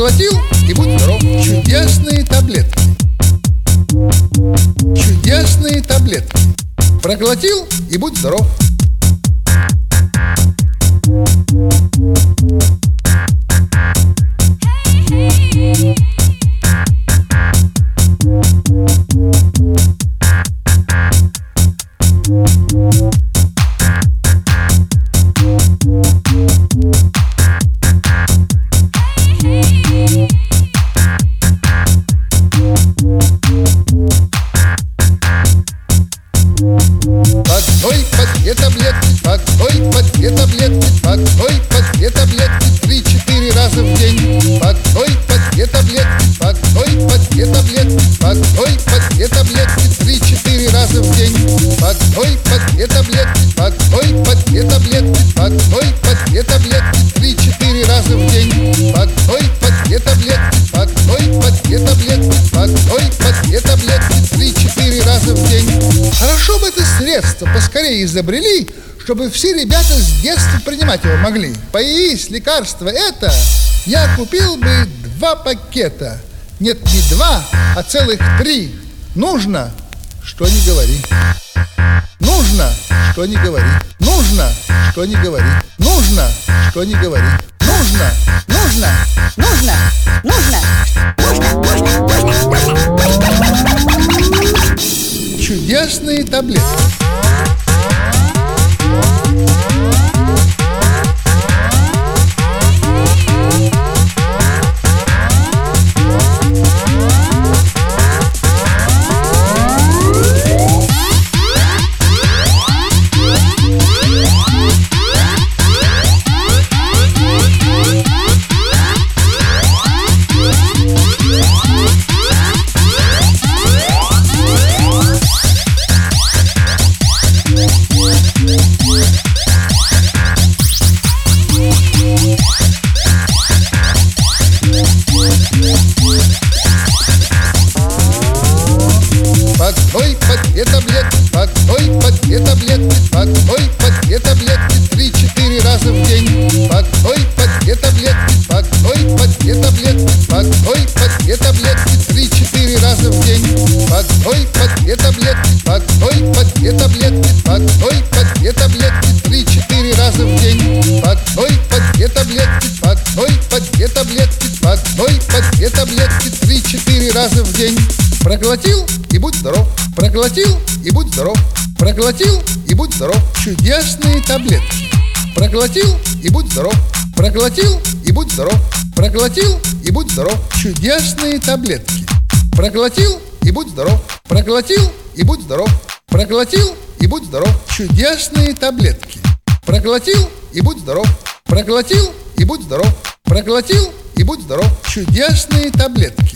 Проглотил и будь здоров. Чудесные таблетки. Чудесные таблетки. Проглотил и будь здоров. По одной по две таблетки, по одной по две таблетки 3-4 раза в день. По одной по две таблетки, по одной по две таблетки, по одной по две таблетки 3-4 раза в день. По одной по две таблетки, по одной по две таблетки, по одной по две таблетки 3-4 раза в день. По одной по две таблетки, по одной по две таблетки, по одной по две таблетки 3-4 раза в день. Хорошо бы это средство поскорее изобрели, чтобы все ребята с детства принимать его могли. Появись лекарство это, я купил бы 2 пакета. Нет, не 2, а целых 3. Нужно, что не говори. Нужно, что не говори. Нужно, что не говори. Нужно, что не говори. Нужно, нужно, нужно, нужно, нужно. Чудесные таблетки. По одной по две таблетки, по одной по две таблетки, по одной по две таблетки 3-4 раза в день. По одной по две таблетки, по одной по две таблетки, по одной по две таблетки 3-4 раза в день. По одной по две таблетки, по одной по две таблетки, по одной по две таблетки 3-4 раза в день. По одной по две таблетки, по одной по две таблетки, по одной по две таблетки 3-4 раза в день. Проглотил и будь здоров. Проглотил и будь здоров. Проглотил и будь здоров. Чудесные таблетки. Проглотил и будь здоров. Проглотил и будь здоров. Проглотил и будь здоров. Чудесные таблетки. Проглотил и будь здоров. Проглотил и будь здоров. Проглотил и будь здоров. Чудесные таблетки. Проглотил и будь здоров. Проглотил и будь здоров. Проглотил и будь здоров. Чудесные таблетки.